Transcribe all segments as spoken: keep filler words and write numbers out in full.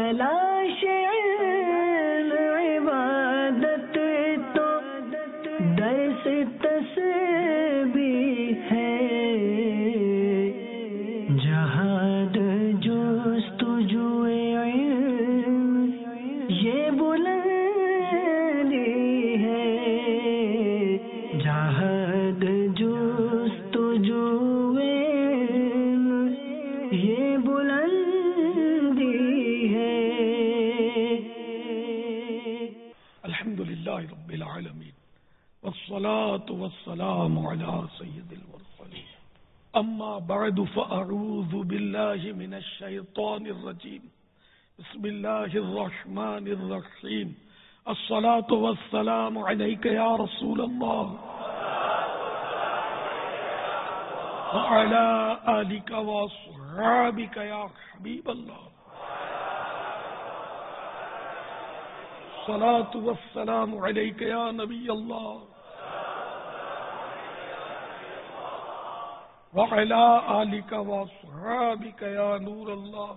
تلاش علم عبادت تو درس تسبیح ہے، جہاد جستجو علم یہ بلندی ہے، جہاد جستجو علم یہ بلندی ہے۔ الحمدللہ رب العالمین والصلاة والسلام على سید المرسلین، اما بعد فاعوذ باللہ من الشیطان الرجیم، بسم اللہ الرحمن الرحیم، الصلاة والسلام علیک یا رسول اللہ وعلى آلک واصحابک یا حبیب اللہ، الصلاة والسلام علیک یا نبی اللہ وعلى آلک واصحابک یا نور اللہ۔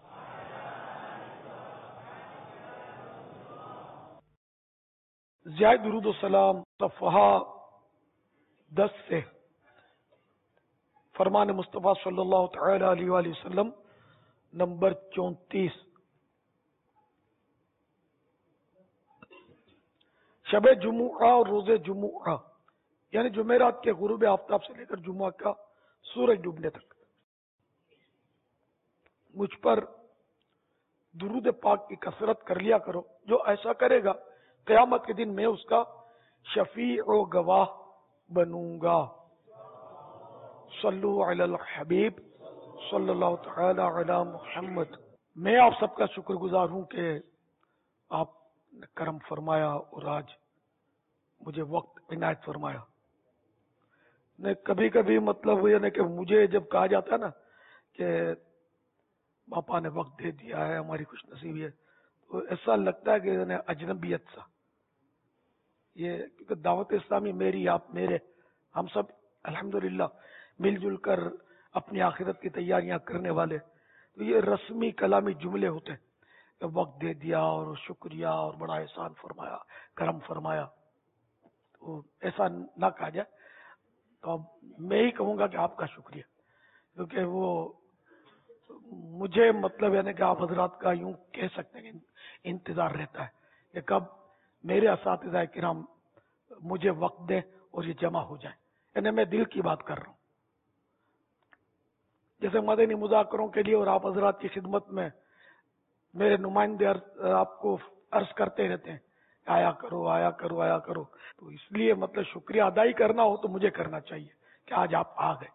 زیادہ درود و سلام صفحہ دس سے فرمان مصطفیٰ صلی اللہ تعالی علیہ وآلہ وسلم نمبر چونتیس، شب جمعہ اور روز جمعہ یعنی جمعرات کے غروب آفتاب سے لے کر جمعہ کا سورج ڈوبنے تک مجھ پر درود پاک کی کثرت کر لیا کرو، جو ایسا کرے گا قیامت کے دن میں اس کا شفیع و گواہ بنوں گا۔ صلو علی الحبیب صلی اللہ تعالی علی محمد۔ میں آپ سب کا شکر گزار ہوں کہ آپ نے کرم فرمایا اور آج مجھے وقت عنایت فرمایا۔ نے کبھی کبھی مطلب یعنی کہ مجھے جب کہا جاتا ہے نا کہ باپا نے وقت دے دیا ہے، ہماری خوش نصیبی ہے، تو ایسا لگتا ہے کہ یعنی اجنبیت سا، یہ کیونکہ دعوت اسلامی میری، آپ میرے، ہم سب الحمدللہ مل جل کر اپنی آخرت کی تیاریاں کرنے والے، تو یہ رسمی کلامی جملے ہوتے ہیں کہ وقت دے دیا اور شکریہ اور بڑا احسان فرمایا، کرم فرمایا، تو ایسا نہ کہا جائے۔ تو اب میں ہی کہوں گا کہ آپ کا شکریہ، کیونکہ وہ مجھے مطلب یعنی کہ آپ حضرات کا یوں کہہ سکتے ہیں کہ انتظار رہتا ہے کہ کب میرے اساتذہ کرام مجھے وقت دیں اور یہ جمع ہو جائیں، یعنی میں دل کی بات کر رہا ہوں۔ جیسے مدنی مذاکروں کے لیے اور آپ حضرات کی خدمت میں میرے نمائندے آپ کو عرض کرتے رہتے ہیں آیا کرو آیا کرو آیا کرو، تو اس لیے مطلب شکریہ ادائی کرنا ہو تو مجھے کرنا چاہیے کہ آج آپ آ گئے۔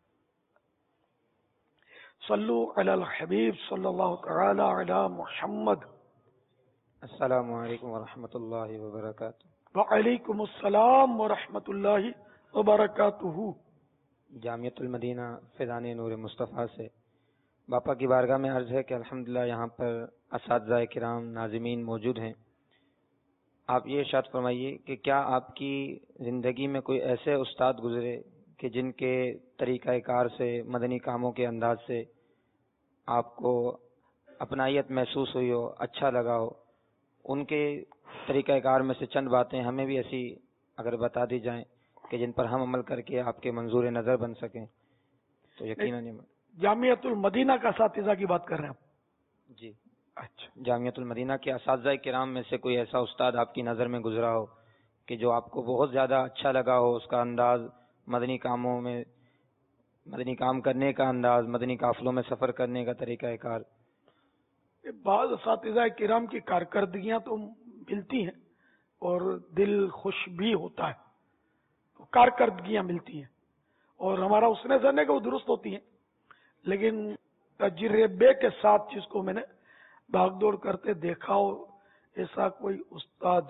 صلو علی الحبیب صلی اللہ تعالی علی محمد۔ السلام علیکم ورحمۃ اللہ وبرکاتہ۔ وعلیکم السلام ورحمۃ اللہ وبرکاتہ۔ جامعۃ المدینہ فیضان نور مصطفیٰ سے باپا کی بارگاہ میں عرض ہے کہ الحمدللہ یہاں پر اساتذہ کرام ناظمین موجود ہیں۔ آپ یہ ارشاد فرمائیے کہ کیا آپ کی زندگی میں کوئی ایسے استاد گزرے کہ جن کے طریقہ کار سے، مدنی کاموں کے انداز سے آپ کو اپنائیت محسوس ہوئی ہو، اچھا لگا ہو؟ ان کے طریقہ کار میں سے چند باتیں ہمیں بھی ایسی اگر بتا دی جائیں کہ جن پر ہم عمل کر کے آپ کے منظور نظر بن سکیں تو یقیناً۔ جامعۃ المدینہ کا اساتذہ کی بات کر رہے ہیں آپ؟ جی اچھا، جامعۃ المدینہ کے اساتذہ کرام میں سے کوئی ایسا استاد آپ کی نظر میں گزرا ہو کہ جو آپ کو بہت زیادہ اچھا لگا ہو، اس کا انداز، مدنی کاموں میں مدنی کام کرنے کا انداز، مدنی قافلوں میں سفر کرنے کا طریقہ کار؟ بعض اساتذہ کرام کی کارکردگیاں تو ملتی ہیں اور دل خوش بھی ہوتا ہے، کارکردگیاں ملتی ہیں اور ہمارا اس نے ظن ہے کہ وہ درست ہوتی ہیں، لیکن تجربے کے ساتھ جس کو میں نے بھاگ دوڑ کرتے دیکھا ہو، ایسا کوئی استاد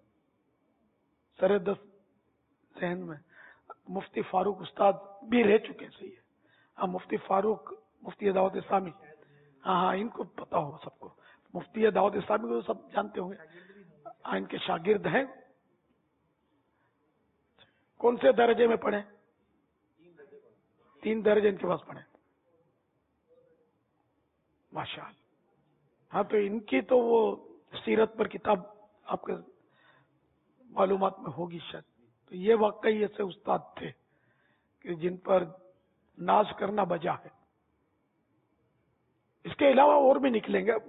سر دست ذہن میں مفتی فاروق استاد بھی رہ چکے، صحیح ہے، ہاں مفتی فاروق، مفتی دعوت اسلامی، ہاں ہاں ان کو پتا ہوگا سب کو، مفتی دعوت اسلامی کو سب جانتے ہوں گے، ہاں ان کے شاگرد ہیں۔ کون سے درجے میں پڑھے؟ تین درجے ان کے پاس پڑھے، ماشاء اللہ۔ ہاں تو ان کی تو وہ سیرت پر کتاب آپ کے معلومات میں ہوگی شاید. تو یہ واقعی ایسے استاد تھے کہ جن پر ناز کرنا بجا ہے. اس کے علاوہ اور بھی نکلیں گے،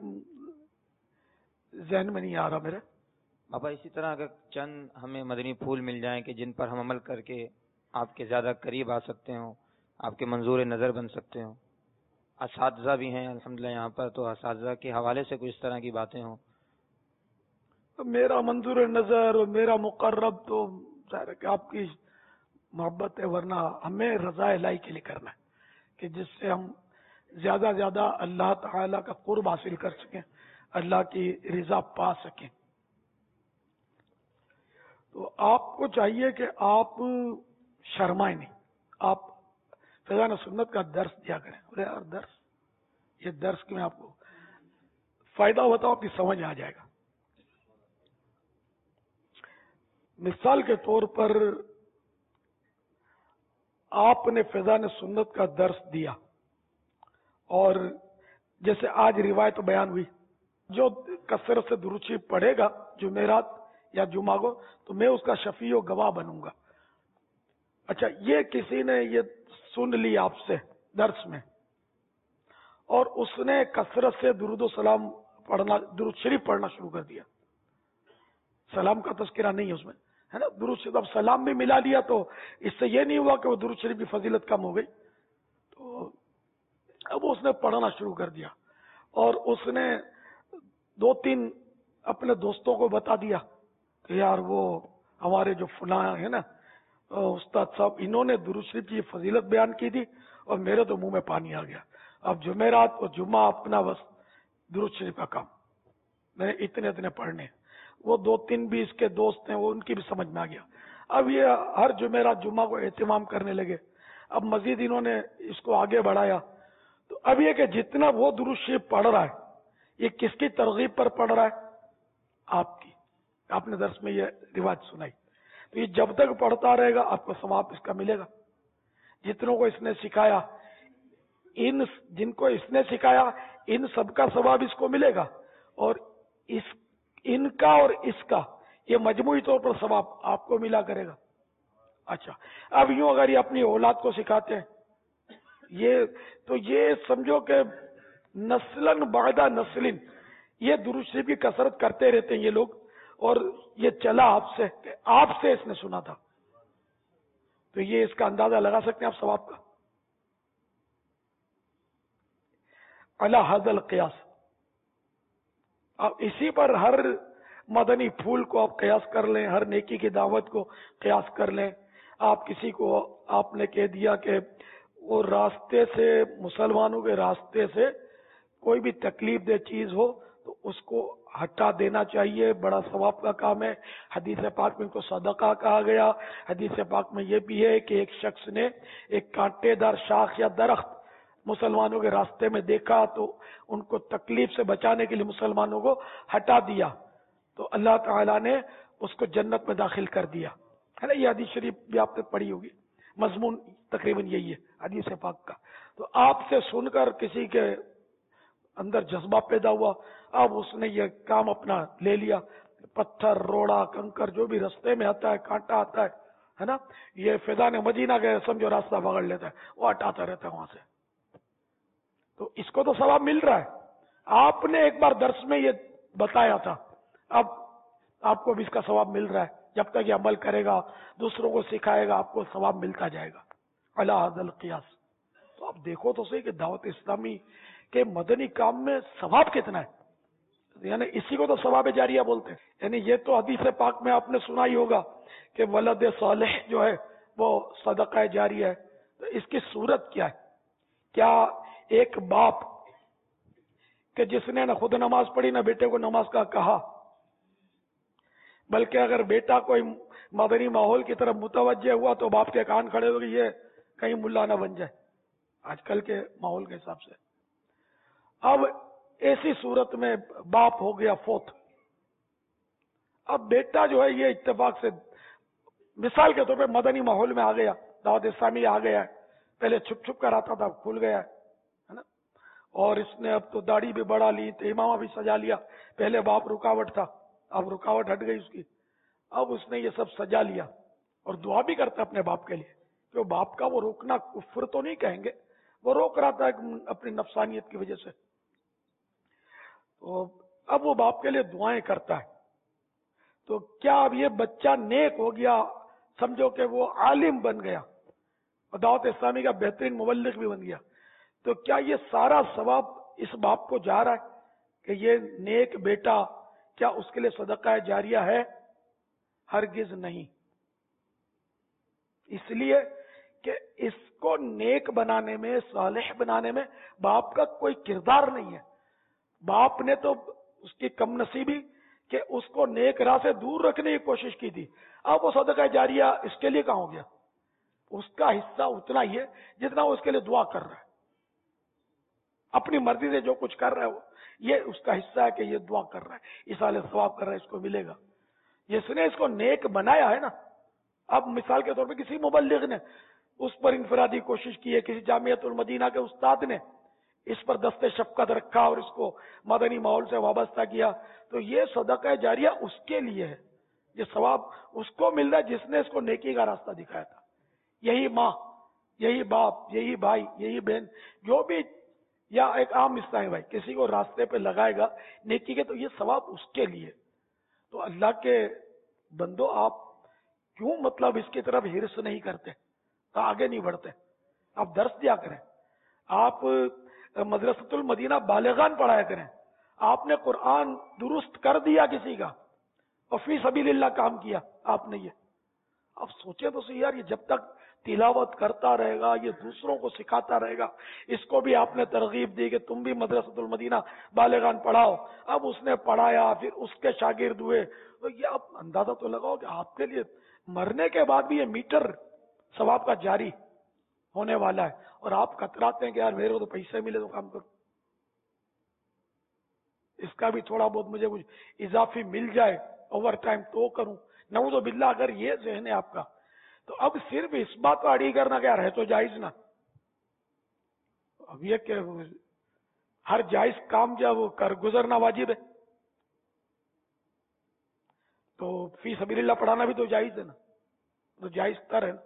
ذہن میں نہیں آ رہا میرے. بابا اسی طرح اگر چند ہمیں مدنی پھول مل جائیں کہ جن پر ہم عمل کر کے آپ کے زیادہ قریب آ سکتے ہوں، آپ کے منظور نظر بن سکتے ہوں. اساتذہ بھی ہیں الحمدللہ یہاں پر، تو اساتذہ کے حوالے سے کچھ اس طرح کی باتیں ہوں. میرا منظور نظر اور میرا مقرب تو ظاہر ہے کہ آپ کی محبت ہے، ورنہ ہمیں رضا الہی کے لیے کرنا ہے کہ جس سے ہم زیادہ زیادہ اللہ تعالی کا قرب حاصل کر سکیں، اللہ کی رضا پا سکیں. تو آپ کو چاہیے کہ آپ شرمائیں نہیں، آپ فیضان سنت کا درس دیا کریں. بولے یار درس، یہ درس کی میں آپ کو فائدہ بتاؤں کہ سمجھ آ جائے گا. مثال کے طور پر آپ نے فیضان سنت کا درس دیا اور جیسے آج روایت بیان ہوئی، جو کثرت سے درود شریف پڑھے گا جمعرات یا جمعہ کو تو میں اس کا شفیع و گواہ بنوں گا. اچھا، یہ کسی نے یہ سن لی آپ سے درس میں اور اس نے کثرت سے درود و سلام پڑھنا، درود شریف پڑھنا شروع کر دیا. سلام کا تذکرہ نہیں ہے اس میں، ہے نا، درود شریف. اب سلام بھی ملا لیا تو اس سے یہ نہیں ہوا کہ وہ درود شریف کی فضیلت کم ہو گئی. تو اب اس نے پڑھنا شروع کر دیا اور اس نے دو تین اپنے دوستوں کو بتا دیا کہ یار وہ ہمارے جو فلاں ہے نا استاد صاحب، انہوں نے درود شریف کی فضیلت بیان کی تھی اور میرے تو منہ میں پانی آ گیا. اب جمعرات اور جمعہ اپنا بس درود شریف کا کام، میں نے اتنے اتنے پڑھنے. وہ دو تین بھی اس کے دوست ہیں، وہ ان کی بھی سمجھ میں آ گیا. اب یہ ہر جمعرات جمعہ کو اہتمام کرنے لگے. اب مزید انہوں نے اس کو آگے بڑھایا. تو اب یہ کہ جتنا وہ درود شریف پڑھ رہا ہے یہ کس کی ترغیب پر پڑھ رہا ہے؟ آپ کی. آپ نے درس میں یہ روایت سنائی. تو یہ جب تک پڑھتا رہے گا آپ کو ثواب اس کا ملے گا. جتنوں کو اس نے سکھایا، ان جن کو اس نے سکھایا ان سب کا ثواب اس کو ملے گا، اور اس ان کا اور اس کا یہ مجموعی طور پر ثواب آپ کو ملا کرے گا. اچھا، اب یوں اگر یہ اپنی اولاد کو سکھاتے ہیں یہ تو یہ سمجھو کہ نسلاً بعد نسلن یہ درود شریف کی کثرت کرتے رہتے ہیں یہ لوگ، اور یہ چلا آپ سے کہ آپ سے اس نے سنا تھا. تو یہ اس کا اندازہ لگا سکتے ہیں آپ ثواب کا. علی ھذا القیاس، اب اسی پر ہر مدنی پھول کو آپ قیاس کر لیں، ہر نیکی کی دعوت کو قیاس کر لیں. آپ کسی کو آپ نے کہہ دیا کہ وہ راستے سے، مسلمانوں کے راستے سے کوئی بھی تکلیف دہ چیز ہو تو اس کو ہٹا دینا چاہیے، بڑا ثواب کا کام ہے. حدیث پاک میں ان کو صدقہ کہا گیا. حدیث پاک میں یہ بھی ہے کہ ایک شخص نے ایک کانٹے دار شاخ یا درخت مسلمانوں کے راستے میں دیکھا تو ان کو تکلیف سے بچانے کے لیے مسلمانوں کو ہٹا دیا تو اللہ تعالیٰ نے اس کو جنت میں داخل کر دیا، ہے نا. یہ حدیث شریف بھی آپ نے پڑھی ہوگی، مضمون تقریباً یہی ہے حدیث پاک کا. تو آپ سے سن کر کسی کے اندر جذبہ پیدا ہوا، اب اس نے یہ کام اپنا لے لیا. پتھر، روڑا، کنکر جو بھی رستے میں آتا ہے، کانٹا آتا ہے ہے نا، یہ فیضان مدینہ کے سمجھو راستہ بگڑ لیتا ہے، وہ ہٹاتا رہتا ہے وہاں سے. تو اس کو تو ثواب مل رہا ہے. آپ نے ایک بار درس میں یہ بتایا تھا، اب آپ کو بھی اس کا ثواب مل رہا ہے. جب تک یہ عمل کرے گا، دوسروں کو سکھائے گا، آپ کو ثواب ملتا جائے گا. علی ھذا القیاس. تو آپ دیکھو تو صحیح کہ دعوت اسلامی کے مدنی کام میں ثواب کتنا ہے. یعنی اسی کو تو ثواب جاریہ بولتے ہیں. یعنی یہ تو حدیث پاک میں آپ نے سنا ہی ہوگا کہ ولد صالح جو ہے وہ صدقہ جاریہ ہے. تو اس کی صورت کیا ہے؟ کیا ایک باپ کہ جس نے نہ خود نماز پڑھی نہ بیٹے کو نماز کا کہا، بلکہ اگر بیٹا کوئی مدنی ماحول کی طرف متوجہ ہوا تو باپ کے کان کھڑے ہو گئے یہ کہیں ملا نہ بن جائے آج کل کے ماحول کے حساب سے. اب ایسی صورت میں باپ ہو گیا فوت، اب بیٹا جو ہے یہ اتفاق سے مثال کے طور پہ مدنی ماحول میں آ گیا، دعوت اسلامی آ گیا ہے، پہلے چھپ چھپ کر آتا تھا، کھل گیا ہے نا. اور اس نے اب تو داڑھی بھی بڑھا لی، امامہ بھی سجا لیا، پہلے باپ رکاوٹ تھا، اب رکاوٹ ہٹ گئی اس کی، اب اس نے یہ سب سجا لیا اور دعا بھی کرتا اپنے باپ کے لیے، کہ باپ کا وہ روکنا کفر تو نہیں کہیں گے، وہ روک رہا تھا اپنی نفسانیت کی وجہ سے، تو اب وہ باپ کے لیے دعائیں کرتا ہے۔ تو کیا اب یہ بچہ نیک ہو گیا، سمجھو کہ وہ عالم بن گیا اور دعوت اسلامی کا بہترین مبلغ بھی بن گیا، تو کیا یہ سارا ثواب اس باپ کو جا رہا ہے کہ یہ نیک بیٹا کیا اس کے لیے صدقہ جاریہ ہے؟ ہرگز نہیں، اس لیے کہ اس کو نیک بنانے میں، صالح بنانے میں باپ کا کوئی کردار نہیں ہے۔ باپ نے تو اس کی کم نصیبی کہ اس کو نیک راہ سے دور رکھنے کی کوشش کی تھی، اب وہ صدقہ جاریہ اس کے لیے کہاں ہو گیا؟ اس کا حصہ اتنا ہی ہے جتنا وہ اس کے لیے دعا کر رہا ہے، اپنی مرضی سے جو کچھ کر رہا ہے وہ یہ اس کا حصہ ہے کہ یہ دعا کر رہا ہے، اصالہ ثواب کر رہا ہے، اس کو ملے گا۔ جس نے اس کو نیک بنایا ہے نا، اب مثال کے طور پہ کسی مبلغ نے اس پر انفرادی کوشش کی ہے، کسی جامعۃ المدینہ کے استاد نے اس پر دست شفقت رکھا اور اس کو مدنی ماحول سے وابستہ کیا، تو یہ صدقہ جاریہ اس کے لیے ہے، یہ ثواب اس کو مل رہا ہے جس نے اس کو نیکی کا راستہ دکھایا تھا۔ یہی ماں، یہی باپ، یہی بھائی، یہی بہن، جو بھی یا ایک عام حصہ ہے بھائی، کسی کو راستے پہ لگائے گا نیکی کے، تو یہ ثواب اس کے لیے۔ تو اللہ کے بندو، آپ کیوں مطلب اس کی طرف ہرس نہیں کرتے، آگے نہیں بڑھتے؟ آپ درس دیا کریں، آپ مدرسۃ المدینہ بالغان پڑھایا کریں، آپ نے قرآن درست کر دیا کسی کا اور فی سبیل اللہ کام کیا آپ نے، یہ آپ سوچیں تو صحیح یار، یہ جب تک تلاوت کرتا رہے گا، یہ دوسروں کو سکھاتا رہے گا، اس کو بھی آپ نے ترغیب دی کہ تم بھی مدرسۃ المدینہ بالغان پڑھاؤ، اب اس نے پڑھایا، پھر اس کے شاگرد ہوئے، تو یہ آپ اندازہ تو لگاؤ کہ آپ کے لیے مرنے کے بعد بھی یہ میٹر ثواب کا جاری ہونے والا ہے، اور آپ کتراتے ہیں کہ یار میرے کو تو پیسے ملے تو کام کرو، اس کا بھی تھوڑا بہت مجھے کچھ اضافی مل جائے اوور ٹائم تو کروں۔ نعوذ باللہ، اگر یہ ذہن ہے آپ کا، تو اب صرف اس بات کو اڑی کرنا کہ یار ہے تو جائز نا، اب یہ کہ ہر جائز کام جب کر گزرنا واجب ہے، تو فی سبیل اللہ پڑھانا بھی تو جائز ہے نا، تو جائز تر ہے نا۔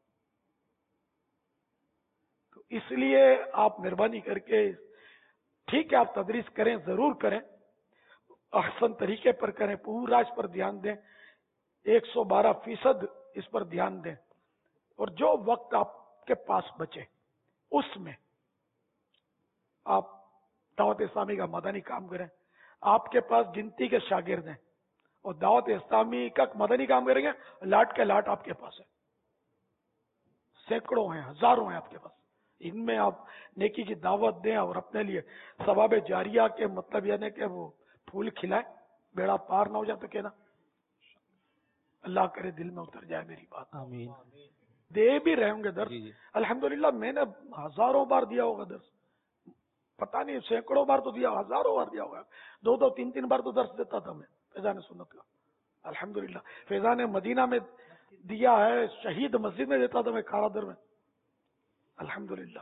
تو اس لیے آپ مہربانی کر کے، ٹھیک ہے آپ تدریس کریں، ضرور کریں، احسن طریقے پر کریں، پورا اس پر دھیان دیں، ایک سو بارہ فیصد اس پر دھیان دیں، اور جو وقت آپ کے پاس بچے اس میں آپ دعوت اسلامی کا مدنی کام کریں۔ آپ کے پاس گنتی کے شاگرد ہیں اور دعوت اسلامی کا مدنی کام کریں گے، لاٹ کے لاٹ آپ کے پاس ہے، سینکڑوں ہیں، ہزاروں ہیں آپ کے پاس، ان میں آپ نیکی کی دعوت دیں اور اپنے لیے ثواب جاریہ کے مطلب یعنی کہ وہ پھول کھلائیں، بیڑا پار نہ ہو جائے تو کہنا، اللہ کرے دل میں اتر جائے میری بات۔ آمین۔ دے بھی رہے ہوں گے درس، جی جی۔ الحمدللہ میں نے ہزاروں بار دیا ہوگا درس، پتہ نہیں سینکڑوں بار تو دیا، ہزاروں بار دیا ہوگا، دو دو تین تین بار تو درس دیتا تھا میں فیضان سنت کا، الحمدللہ فیضان مدینہ میں دیا ہے، شہید مسجد میں دیتا تھا میں کھارا در میں، الحمدللہ۔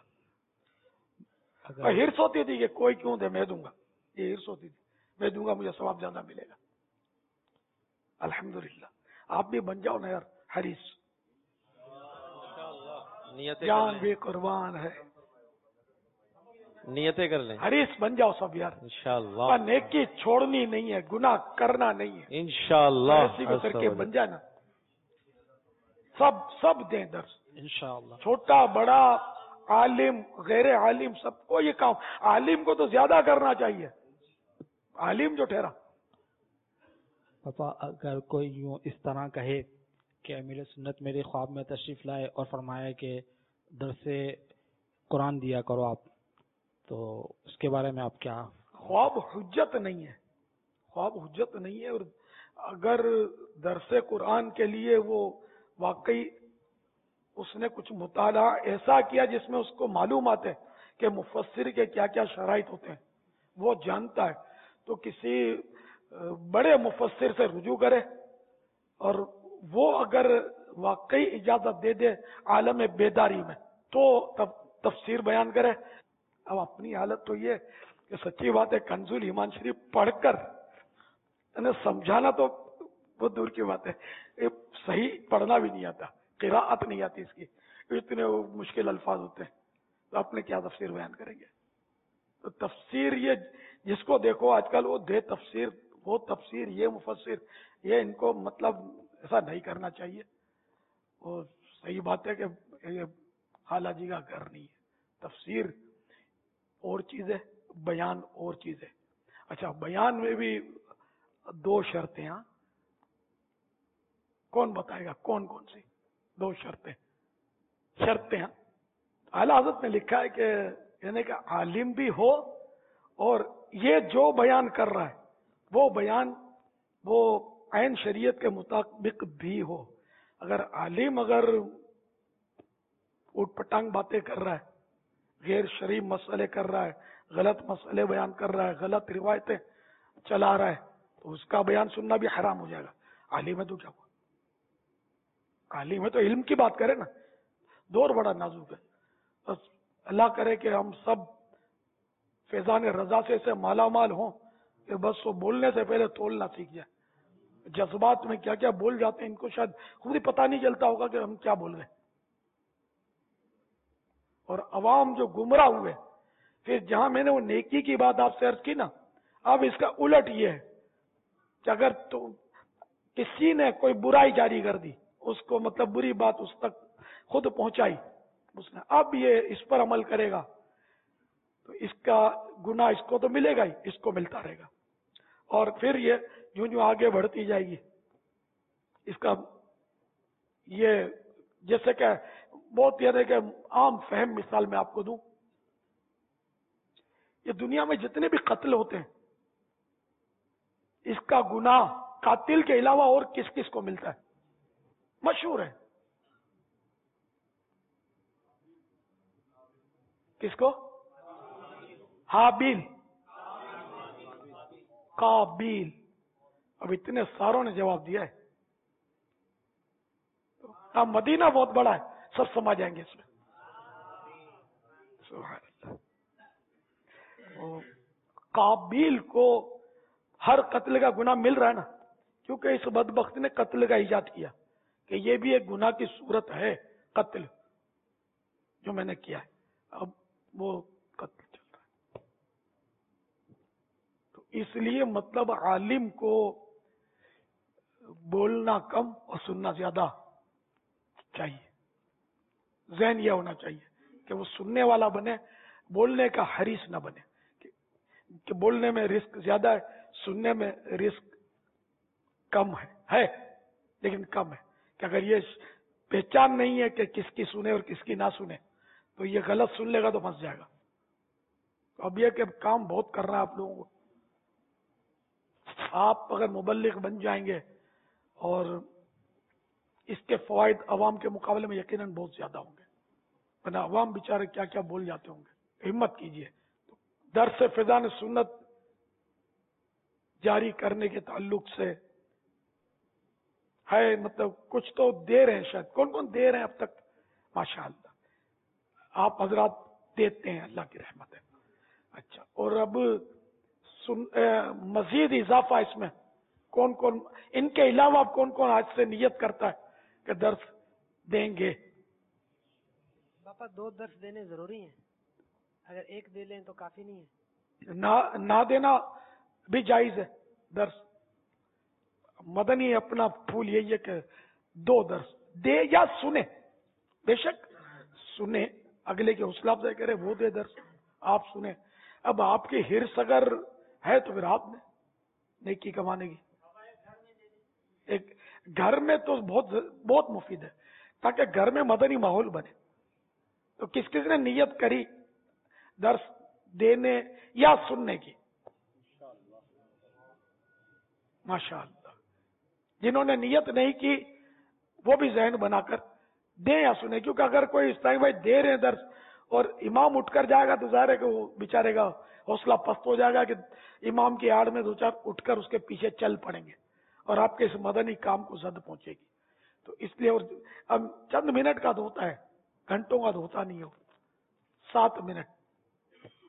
ہرس ہوتی تھی کہ کوئی کیوں دے، میں دوں گا، یہ ہرس ہوتی تھی، میں دوں گا مجھے ثواب زیادہ ملے گا، الحمدللہ۔ آپ بھی بن جاؤ نا یار حریص، جان بھی قربان ہے، نیتیں کر لیں، حریص بن جاؤ سب یار، انشاءاللہ، نیکی چھوڑنی نہیں ہے، گناہ کرنا نہیں ہے، انشاءاللہ، ایسی کو کر کے بن جائے نا، سب سب دیں درس، انشاءاللہ۔ چھوٹا بڑا عالم غیر عالم سب کو یہ کام، عالم کو تو زیادہ کرنا چاہیے، عالم جو ٹھہرا۔ پاپا اگر کوئی یوں اس طرح کہے کہ امیر سنت میرے خواب میں تشریف لائے اور فرمایا کہ درس قرآن دیا کرو آپ، تو اس کے بارے میں آپ کیا؟ خواب حجت نہیں ہے، خواب حجت نہیں ہے، اور اگر درس قرآن کے لیے وہ واقعی اس نے کچھ مطالعہ ایسا کیا جس میں اس کو معلومات ہے کہ مفسر کے کیا کیا شرائط ہوتے ہیں وہ جانتا ہے، تو کسی بڑے مفسر سے رجوع کرے، اور وہ اگر واقعی اجازت دے دے عالم بیداری میں تو تب تفسیر بیان کرے، اب اپنی حالت تو یہ کہ سچی بات ہے کنزول ایمان شریف پڑھ کر سمجھانا تو بہت دور کی بات ہے، یہ صحیح پڑھنا بھی نہیں آتا، قراءت نہیں آتی اس کی، اتنے مشکل الفاظ ہوتے ہیں، تو اپنے کیا تفسیر بیان کریں گے؟ تو تفسیر یہ جس کو دیکھو آج کل وہ دے تفسیر، وہ تفسیر، یہ مفسر، یہ ان کو مطلب ایسا نہیں کرنا چاہیے۔ اور صحیح بات ہے کہ یہ خالہ جی کا گھر نہیں ہے، تفسیر اور چیز ہے، بیان اور چیز ہے۔ اچھا، بیان میں بھی دو شرطیں، ہاں کون بتائے گا کون کون سی دو شرطیں؟ شرطیں ہاں اعلیٰ حضرت نے لکھا ہے کہ یعنی کہ عالم بھی ہو اور یہ جو بیان کر رہا ہے وہ بیان وہ عین شریعت کے مطابق بھی ہو۔ اگر عالم اگر اٹھ پٹانگ باتیں کر رہا ہے، غیر شریف مسئلے کر رہا ہے، غلط مسئلے بیان کر رہا ہے، غلط روایتیں چلا رہا ہے، تو اس کا بیان سننا بھی حرام ہو جائے گا۔ عالم ہے تو کیا ہوا؟ عالم ہے تو علم کی بات کرے نا، دور بڑا نازک ہے۔ بس اللہ کرے کہ ہم سب فیضان رضا سے ایسے مالا مال ہوں کہ بس وہ بولنے سے پہلے تولنا سیکھ جائے۔ جذبات میں کیا کیا بول جاتے ہیں ان کو شاید خود ہی پتہ نہیں چلتا ہوگا کہ ہم کیا بول رہے ہیں۔ اور عوام جو گمراہ ہوئے، پھر جہاں میں نے وہ نیکی کی بات آپ سے عرض کی نا، اب اس کا الٹ یہ ہے کہ اگر تو کسی نے کوئی برائی جاری کر دی، اس کو مطلب بری بات اس تک خود پہنچائی اس نے، اب یہ اس پر عمل کرے گا تو اس کا گناہ اس کو تو ملے گا ہی، اس کو ملتا رہے گا۔ اور پھر یہ جو جو آگے بڑھتی جائے گی، اس کا یہ جیسے کہ بہت یہ کہ عام فہم مثال میں آپ کو دوں، یہ دنیا میں جتنے بھی قتل ہوتے ہیں اس کا گناہ قاتل کے علاوہ اور کس کس کو ملتا ہے؟ مشہور ہے، کس کو؟ حابیل، قابیل۔ اب اتنے ساروں نے جواب دیا ہے، اب مدینہ بہت بڑا ہے، سب سما جائیں گے اس میں۔ سبحان اللہ۔ قابیل کو ہر قتل کا گناہ مل رہا ہے نا، کیونکہ اس بدبخت نے قتل کا ایجاد کیا کہ یہ بھی ایک گناہ کی صورت ہے، قتل جو میں نے کیا ہے، اب وہ قتل چل رہا ہے۔ تو اس لیے مطلب عالم کو بولنا کم اور سننا زیادہ چاہیے، ذہن یہ ہونا چاہیے کہ وہ سننے والا بنے، بولنے کا حریص نہ بنے کہ بولنے میں رزق زیادہ ہے، سننے میں رزق کم ہے ہے لیکن کم ہے، کہ اگر یہ پہچان نہیں ہے کہ کس کی سنے اور کس کی نہ سنے تو یہ غلط سن لے گا تو پھنس جائے گا۔ تو اب یہ کہ کام بہت کر رہا ہے آپ لوگوں کو، آپ اگر مبلغ بن جائیں گے اور اس کے فوائد عوام کے مقابلے میں یقیناً بہت زیادہ ہوں گے، ورنہ عوام بیچارے کیا کیا بول جاتے ہوں گے۔ ہمت کیجئے، درس فیضان سنت جاری کرنے کے تعلق سے ہے، مطلب کچھ تو دے رہے ہیں، شاید کون کون دے رہے ہیں اب تک؟ ماشاءاللہ آپ حضرات دیتے ہیں، اللہ کی رحمت ہے۔ اچھا، اور اب سن مزید اضافہ اس میں کون کون، ان کے علاوہ کون کون آج سے نیت کرتا ہے کہ درس دیں گے؟ باپا دو درس دینے ضروری ہیں، اگر ایک دے لیں تو کافی نہیں ہے۔ نہ نہ دینا بھی جائز ہے درس۔ مدنی اپنا پھول یہی ہے کہ دو درس دے یا سنے، بے شک سنے، اگلے کی حوصلہ افزائی کرے، وہ دے درس، آپ سنیں۔ اب آپ کی ہرس اگر ہے تو پھر آپ نے نیکی کمانے کی، ایک گھر میں تو بہت بہت مفید ہے تاکہ گھر میں مدنی ماحول بنے۔ تو کس کس نے نیت کری درس دینے یا سننے کی؟ ماشاءاللہ۔ جنہوں نے نیت نہیں کی وہ بھی ذہن بنا کر دیں یا سنیں، کیونکہ اگر کوئی اس طرح بھائی دے رہے ہیں درس اور امام اٹھ کر جائے گا تو ظاہر ہے کہ وہ بیچارے گا حوصلہ پست ہو جائے گا کہ امام کی آڑ میں دو چار اٹھ کر اس کے پیچھے چل پڑیں گے اور آپ کے اس مدنی کام کو زد پہنچے گی۔ تو اس لیے اور اب چند منٹ کا تو ہوتا ہے، گھنٹوں کا تو ہوتا نہیں ہو، سات منٹ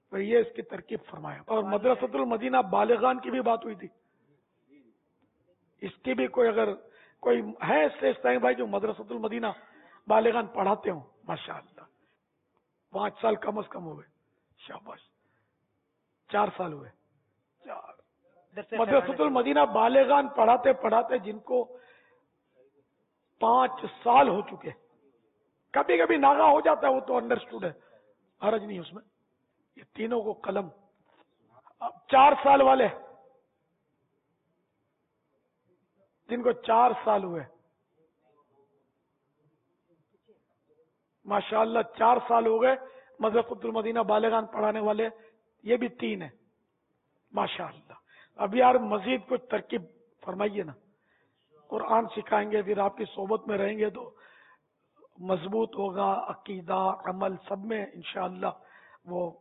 تو یہ اس کی ترکیب فرمایا. اور مدرسۃ المدینہ بالغان کی بھی بات ہوئی تھی. اس کی بھی کوئی اگر کوئی ہے اسٹیج ٹائم بھائی جو مدرسۃ المدینہ بالغان پڑھاتے ہوں، ماشاء اللہ پانچ سال کم از کم ہوئے، شاباش. چار سال ہوئے، چار مدرسۃ المدینہ بالغان پڑھاتے پڑھاتے جن کو پانچ سال ہو چکے. کبھی کبھی ناغا ہو جاتا ہے، وہ تو انڈرسٹوڈ ہے، حرج نہیں اس میں. یہ تینوں کو قلم. اب چار سال والے جن کو چار سال ہوئے، ماشاءاللہ چار سال ہو گئے مدرسۃ المدینہ بالغان پڑھانے والے، یہ بھی تین ہیں ماشاءاللہ. اب یار مزید کچھ ترکیب فرمائیے نا. قرآن سکھائیں گے، پھر آپ کی صحبت میں رہیں گے تو مضبوط ہوگا، عقیدہ عمل سب میں انشاءاللہ وہ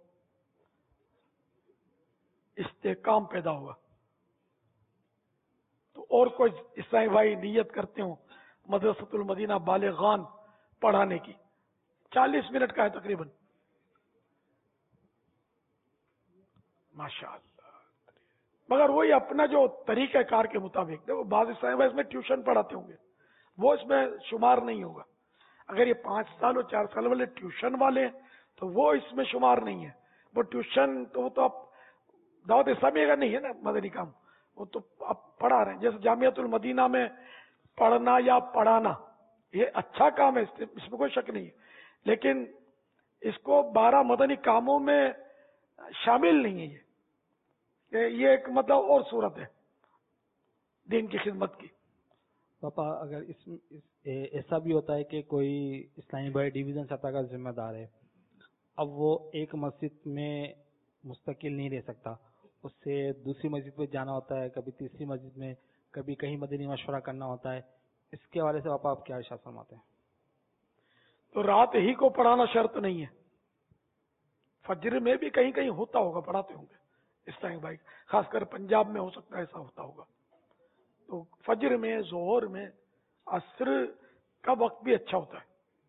استحکام پیدا ہوگا. تو اور کوئی اسلامی بھائی نیت کرتے ہوں مدرسۃ المدینہ بالغان پڑھانے کی، چالیس منٹ کا ہے تقریباً، ماشاءاللہ. مگر وہی اپنا جو طریقہ کار کے مطابق، دیکھو بعض اسلامی بھائی اس میں ٹیوشن پڑھاتے ہوں گے، وہ اس میں شمار نہیں ہوگا. اگر یہ پانچ سال اور چار سال والے ٹیوشن والے ہیں تو وہ اس میں شمار نہیں ہے. وہ ٹیوشن تو وہ تو آپ دعوت اسلامی کا نہیں ہے نا مدنی کام، وہ تو آپ پڑھا رہے ہیں. جیسے جامعۃ المدینہ میں پڑھنا یا پڑھانا یہ اچھا کام ہے، اس میں کوئی شک نہیں ہے، لیکن اس کو بارہ مدنی کاموں میں شامل نہیں ہے. یہ یہ ایک مطلب اور صورت ہے دین کی خدمت کی. پاپا اگر اس, اس ایسا بھی ہوتا ہے کہ کوئی اسلامی بھائی ڈویژن سطح کا ذمہ دار ہے، اب وہ ایک مسجد میں مستقل نہیں رہ سکتا، اس سے دوسری مسجد پہ جانا ہوتا ہے، کبھی تیسری مسجد میں، کبھی کہیں مدنی مشورہ کرنا ہوتا ہے، اس کے حوالے سے پاپا آپ کیا ارشاد فرماتے ہیں؟ تو رات ہی کو پڑھانا شرط نہیں ہے، فجر میں بھی کہیں کہیں ہوتا ہوگا، پڑھاتے ہوں گے اسلامی بھائی، خاص کر پنجاب میں ہو سکتا ہے ایسا ہوتا ہوگا. تو فجر میں، ظہر میں، عصر کا وقت بھی اچھا ہوتا ہے.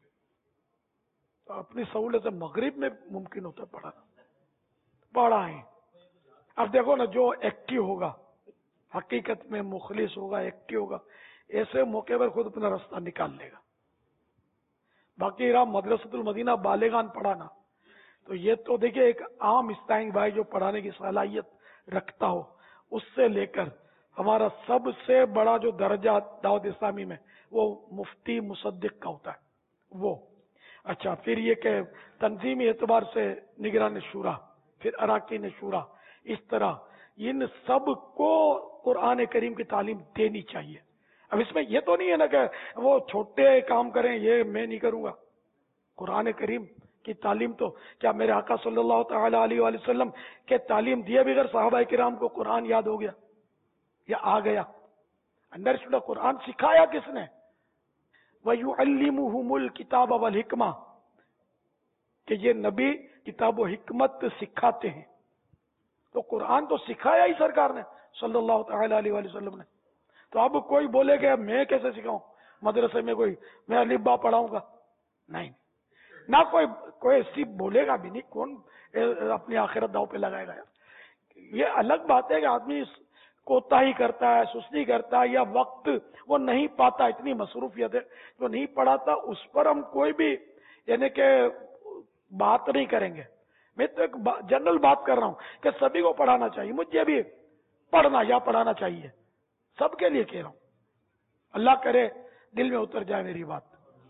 تو اپنی سہولت سے مغرب میں ممکن ہوتا ہے پڑھانا، پڑھائیں. اب دیکھو نا، جو ایکٹیو ہوگا حقیقت میں مخلص ہوگا، ایکٹیو ہوگا، ایسے موقع پر خود اپنا راستہ نکال لے گا. باقی رہا مدرسۃ المدینہ بالغان پڑھانا، تو یہ تو دیکھیں ایک عام اسلامی بھائی جو پڑھانے کی صلاحیت رکھتا ہو، اس سے لے کر ہمارا سب سے بڑا جو درجہ دعوت اسلامی میں وہ مفتی مصدق کا ہوتا ہے وہ. اچھا، پھر یہ کہ تنظیمی اعتبار سے نگران شورا، پھر اراکین شورا، اس طرح ان سب کو قرآن کریم کی تعلیم دینی چاہیے. اب اس میں یہ تو نہیں ہے نا کہ وہ چھوٹے کام کریں، یہ میں نہیں کروں گا. قرآن کریم کی تعلیم تو کیا میرے آقا صلی اللہ تعالی علیہ وآلہ وسلم کے تعلیم دیے بغیر صحابہ کرام کو قرآن یاد ہو گیا یا آ گیا؟ انڈرسٹوڈ. قرآن سکھایا کس نے؟ وَيُعَلِّمُهُمُ الْكِتَابَ وَالْحِكْمَةَ، کہ یہ نبی کتاب و حکمت سکھاتے ہیں. تو قرآن تو سکھایا ہی سرکار نے صلی اللہ تعالی علیہ وآلہ وسلم نے. تو اب کوئی بولے کہ میں کیسے سکھاؤں مدرسے میں، کوئی میں الف با پڑھاؤں گا؟ نہیں، نہ کوئی کوئی ایسی بولے گا بھی نہیں. کون اپنی آخرت داؤ پہ لگائے گا یار؟ یہ الگ بات ہے کہ آدمی کوتاہی کرتا ہے، سستی کرتا ہے، یا وقت وہ نہیں پاتا، اتنی مصروفیت ہے جو نہیں پڑھاتا، اس پر ہم کوئی بھی یعنی کہ بات نہیں کریں گے. میں تو ایک جنرل بات کر رہا ہوں کہ سبھی کو پڑھانا چاہیے. مجھے بھی پڑھنا یا پڑھانا چاہیے، سب کے لیے کہہ رہا ہوں. اللہ کرے دل میں اتر جائے میری بات.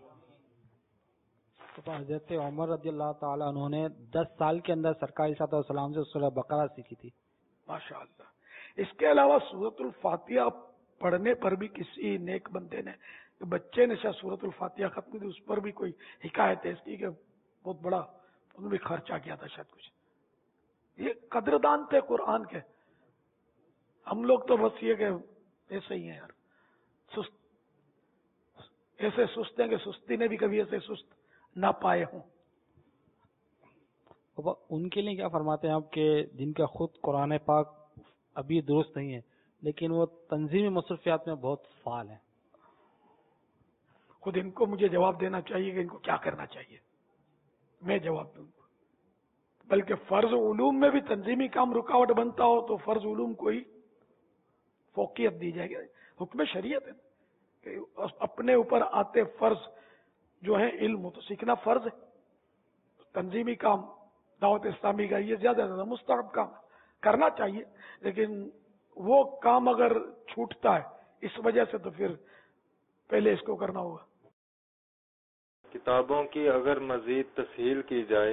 حضرت عمر رضی اللہ تعالیٰ عنہ نے دس سال کے اندر سرکار صلی اللہ علیہ وسلم سے سورہ بقرہ سیکھی تھی. ماشاء اللہ. اس کے علاوہ سورۃ الفاتحہ پڑھنے پر بھی کسی نیک بندے نے، بچے نے شاید سورۃ الفاتحہ ختم کی، اس پر بھی کوئی حکایت ہے اس کی کہ بہت بڑا انہوں نے بھی خرچہ کیا تھا شاید کچھ. یہ قدردان تھے قرآن کے. ہم لوگ تو بس یہ کہ ایسے ہی ہیں یار، سست، ایسے سست ہیں کہ سستی نے بھی کبھی ایسے سست نہ پائے ہوں. ان کے لیے کیا فرماتے ہیں آپ کہ جن کا خود قرآن پاک ابھی درست نہیں ہے لیکن وہ تنظیمی مصروفیات میں بہت فعال ہیں؟ خود ان کو مجھے جواب دینا چاہیے کہ ان کو کیا کرنا چاہیے. میں جواب دوں گا. بلکہ فرض علوم میں بھی تنظیمی کام رکاوٹ بنتا ہو تو فرض علوم کو ہی فوقیت دی جائے گی. حکم شریعت ہے کہ اپنے اوپر آتے فرض جو ہیں علم تو سیکھنا فرض ہے. تنظیمی کام دعوت اسلامی کا یہ زیادہ زیادہ مستحب کام کرنا چاہیے، لیکن وہ کام اگر چھوٹتا ہے اس وجہ سے تو پھر پہلے اس کو کرنا ہوگا. کتابوں کی اگر مزید تسہیل کی جائے.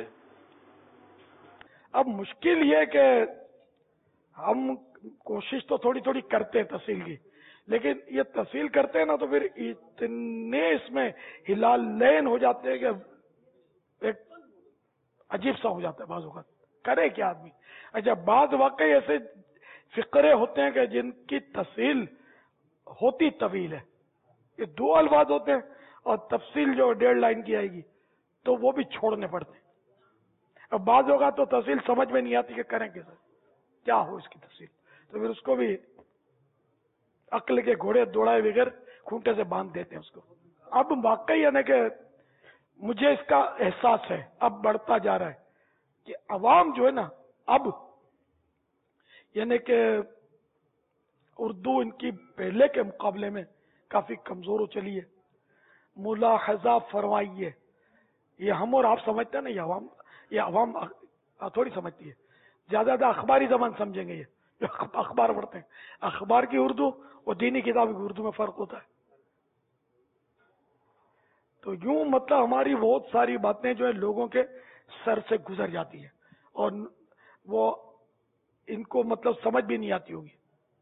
اب مشکل یہ کہ ہم کوشش تو تھوڑی تھوڑی کرتے ہیں تسہیل کی، لیکن یہ تسہیل کرتے ہیں نا تو پھر اتنے اس میں ہلال لین ہو جاتے ہیں کہ ایک عجیب سا ہو جاتا ہے بعض اوقات. کرے کیا آدمی؟ اچھا بعض واقعی ایسے فقرے ہوتے ہیں کہ جن کی تسہیل ہوتی طویل ہے، یہ دو الفاظ ہوتے ہیں اور تفصیل جو ڈیڑھ لائن کی آئے گی تو وہ بھی چھوڑنے پڑتے ہیں. اب بعض اوقات تو تفصیل سمجھ میں نہیں آتی کہ کریں کیسے، کیا ہو اس کی تفصیل، تو پھر اس کو بھی عقل کے گھوڑے دوڑائے بغیر کھونٹے سے باندھ دیتے ہیں اس کو. اب واقعی ہے نا کہ مجھے اس کا احساس ہے، اب بڑھتا جا رہا ہے کہ عوام جو ہے نا اب یعنی کہ اردو ان کی پہلے کے مقابلے میں کافی کمزور ہو چلی ہے. ملاحظہ فرمائیے، یہ ہم اور آپ سمجھتے ہیں نا، یہ عوام یہ عوام تھوڑی سمجھتی ہے. زیادہ زیادہ اخباری زبان سمجھیں گے یہ جو اخبار پڑھتے ہیں. اخبار کی اردو اور دینی کتاب کی اردو میں فرق ہوتا ہے. تو یوں مطلب ہماری بہت ساری باتیں جو ہے لوگوں کے سر سے گزر جاتی ہیں اور وہ ان کو مطلب سمجھ بھی نہیں آتی ہوگی.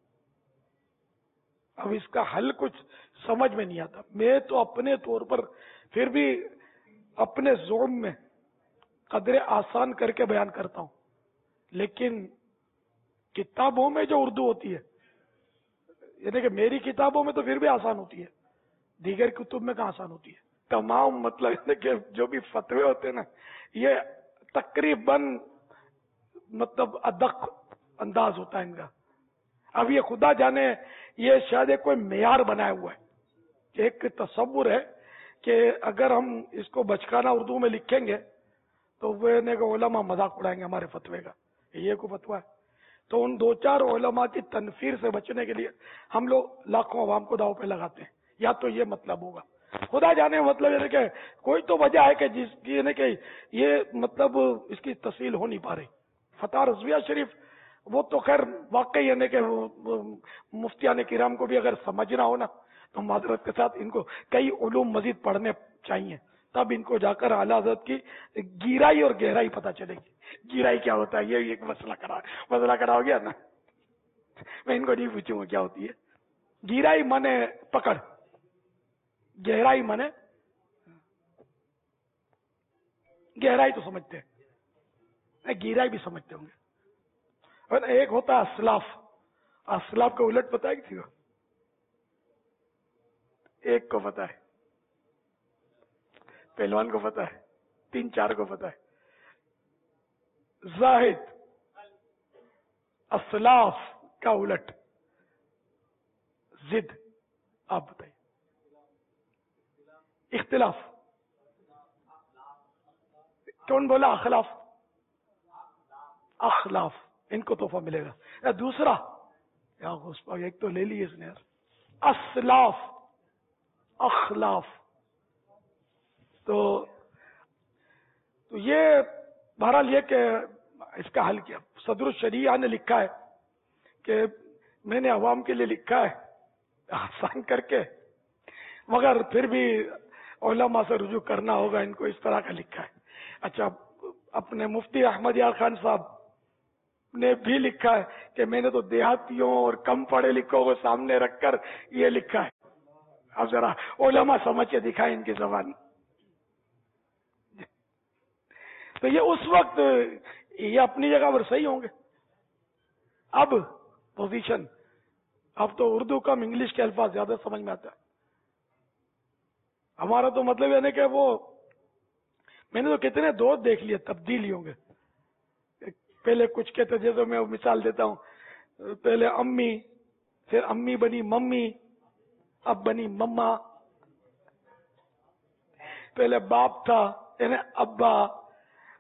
اب اس کا حل کچھ سمجھ میں نہیں آتا. میں تو اپنے طور پر پھر بھی اپنے ذوق میں قدرے آسان کر کے بیان کرتا ہوں، لیکن کتابوں میں جو اردو ہوتی ہے یعنی کہ میری کتابوں میں تو پھر بھی آسان ہوتی ہے، دیگر کتب میں کہاں آسان ہوتی ہے. تمام مطلب یعنی کہ جو بھی فتوے ہوتے ہیں نا یہ تقریباً مطلب ادق انداز ہوتا ہے ان کا. اب یہ خدا جانے یہ شاید ایک کوئی معیار بنایا ہوا ہے کہ ایک تصور ہے کہ اگر ہم اس کو بچکانہ اردو میں لکھیں گے تو وہ علماء مذاق اڑائیں گے ہمارے فتوے کا، یہ کوئی فتویٰ ہے. تو ان دو چار علماء کی تنفیر سے بچنے کے لیے ہم لوگ لاکھوں عوام کو داؤ پہ لگاتے ہیں. یا تو یہ مطلب ہوگا، خدا جانے مطلب یعنی کہ کوئی تو وجہ ہے کہ جس کی یعنی کہ یہ مطلب اس کی تفصیل ہو نہیں پا رہی. فتح رضویہ شریف وہ تو خیر واقعی یعنی کہ مفتیان کرام کو بھی اگر سمجھنا ہو نا تو معذرت کے ساتھ ان کو کئی علوم مزید پڑھنے چاہیے، تب ان کو جا کر اعلیٰ حضرت کی گیرائی اور گہرائی پتہ چلے گی. گیرائی کیا ہوتا ہے یہ ایک مسئلہ کرا مسئلہ کرا ہو گیا نا. میں ان کو نہیں پوچھوں گا کیا ہوتی ہے. گیرائی مانے پکڑ، گہرائی مانے گہرائی تو سمجھتے ہیں، گیرائی بھی سمجھتے ہوں گے. اور ایک ہوتا ہے اسلاف، اسلاف کا الٹ پتہ ہے کسی کو؟ ایک کو پتہ ہے، پہلوان کو پتہ ہے، تین چار کو پتہ ہے. زاہد اسلاف کا الٹ زد. آپ بتائیے. اختلاف کون بولا؟ اخلاف. اخلاف ان کو تحفہ ملے گا. دوسرا ایک تو لے لی اس نے، اسلاف اخلاف. تو تو یہ بہرحال یہ کہ اس کا حل کیا. صدر الشریعہ نے لکھا ہے کہ میں نے عوام کے لیے لکھا ہے آسان کر کے، مگر پھر بھی علماء سے رجوع کرنا ہوگا، ان کو اس طرح کا لکھا ہے. اچھا اپنے مفتی احمد یار خان صاحب نے بھی لکھا ہے کہ میں نے تو دیہاتیوں اور کم پڑھے لکھوں کو سامنے رکھ کر یہ لکھا ہے. اب ذرا علماء سمجھ کے دکھائیں ان کی زبان. تو یہ اس وقت یہ اپنی جگہ پر صحیح ہوں گے. اب پوزیشن، اب تو اردو کم انگلش کے الفاظ زیادہ سمجھ میں آتا ہے. ہمارا تو مطلب ہے نا کہ وہ میں نے تو کتنے دور دیکھ لیے تبدیلی ہوں گے. پہلے کچھ کہتے جیسے میں مثال دیتا ہوں، پہلے امی، پھر امی بنی ممی، اب بنی مما. پہلے باپ تھا یعنی ابا،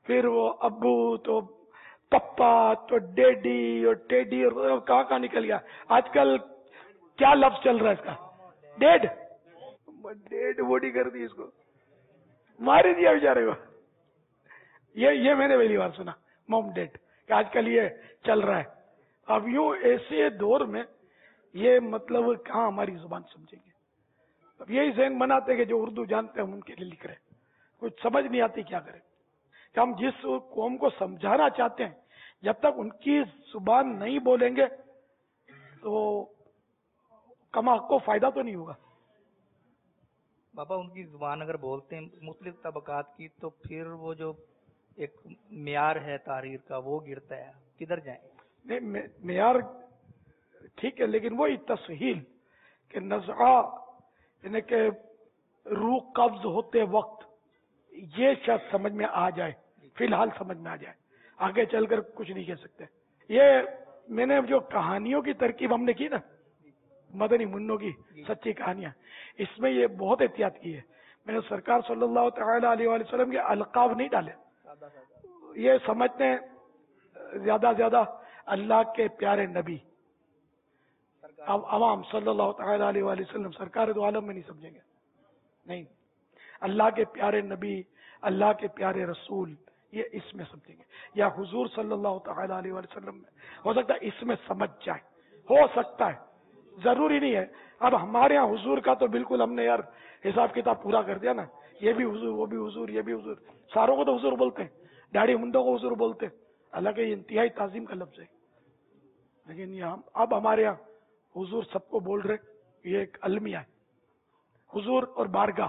پھر وہ ابو تو پپا تو ڈیڈی اور ٹیڈی اور کہاں کہاں نکل گیا. آج کل کیا لفظ چل رہا ہے اس کا؟ ڈیڈ. ڈیڈ بوڈی کر دی اس کو, ماری دیا بیچارے کو. یہ یہ میں نے پہلی بار سنا موم ڈیڈ کہ آج کل یہ چل رہا ہے. اب یوں ایسے دور میں یہ مطلب کہاں ہماری زبان سمجھیں گے. اب یہی ذہن بناتے ہیں کہ جو اردو جانتے ہیں ہم ان کے لیے لکھ رہے ہیں, کچھ سمجھ نہیں آتی کیا کریں. کہ ہم جس قوم کو سمجھانا چاہتے ہیں جب تک ان کی زبان نہیں بولیں گے تو کما کو فائدہ تو نہیں ہوگا. بابا ان کی زبان اگر بولتے ہیں مختلف طبقات کی تو پھر وہ جو ایک معیار ہے تحریر کا وہ گرتا ہے, کدھر جائیں؟ نہیں معیار ٹھیک ہے, لیکن وہی تسہیل کہ نزعہ یعنی کہ روح قبض ہوتے وقت یہ شاید سمجھ میں آ جائے, فی الحال سمجھ میں آ جائے, آگے چل کر کچھ نہیں کہہ سکتے. یہ میں نے جو کہانیوں کی ترکیب ہم نے کی نا, مدنی منوں کی سچی کہانیاں, اس میں یہ بہت احتیاط کی ہے. میں نے سرکار صلی اللہ تعالی علیہ وآلہ وسلم کے القاب نہیں ڈالے. یہ سمجھتے ہیں زیادہ زیادہ اللہ کے پیارے نبی, اب عوام صلی اللہ تعالی علیہ وآلہ وسلم سرکار دو عالم میں نہیں سمجھیں گے. نہیں, اللہ کے پیارے نبی, اللہ کے پیارے رسول, یہ اس میں سمجھیں گے. یا حضور صلی اللہ تعالی علیہ وآلہ وسلم میں ہو سکتا ہے اس میں سمجھ جائے, ہو سکتا ہے, ضروری نہیں ہے. اب ہمارے ہاں حضور کا تو بالکل ہم نے یار حساب کتاب پورا کر دیا نا, یہ بھی حضور وہ بھی حضور یہ بھی حضور, ساروں کو تو حضور بولتے ہیں, داڑھی منڈوں کو حضور بولتے ہیں, حالانکہ یہ انتہائی تعظیم کا لفظ ہے. لیکن یہ اب ہمارے یہاں حضور سب کو بول رہے, یہ ایک المیہ ہے. حضور اور بارگاہ,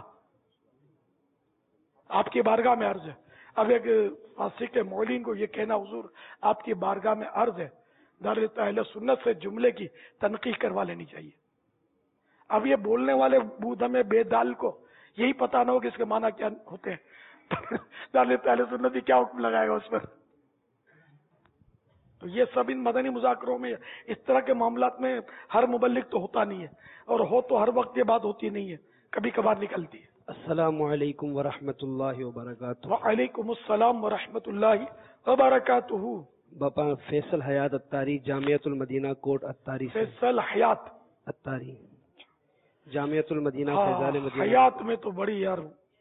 آپ کی بارگاہ میں عرض ہے. اب ایک فاسق مولین کو یہ کہنا حضور آپ کی بارگاہ میں عرض ہے, دار اہل سنت سے جملے کی تنقیح کروا لینی چاہیے. اب یہ بولنے والے بودھ میں بے دال کو یہی پتا نہ ہو کہ اس کے معنی کیا ہوتے ہیں, دار اہل سنت ہی کیا حکم لگائے گا اس پر. تو یہ سب ان مدنی مذاکروں میں, اس طرح کے معاملات میں ہر مبلغ تو ہوتا نہیں ہے, اور ہو تو ہر وقت یہ بات ہوتی نہیں ہے, کبھی کبھار نکلتی ہے. السلام علیکم ورحمۃ اللہ وبرکاتہ. وعلیکم السلام ورحمۃ اللہ وبرکاتہ. باپا فیصل حیات اتاری, جامعۃ المدینہ کوٹ اتاری. فیصل حیات اتاری, جامعۃ المدینہ ہاں, فیضان مدینہ. حیات میں تو بڑی یار,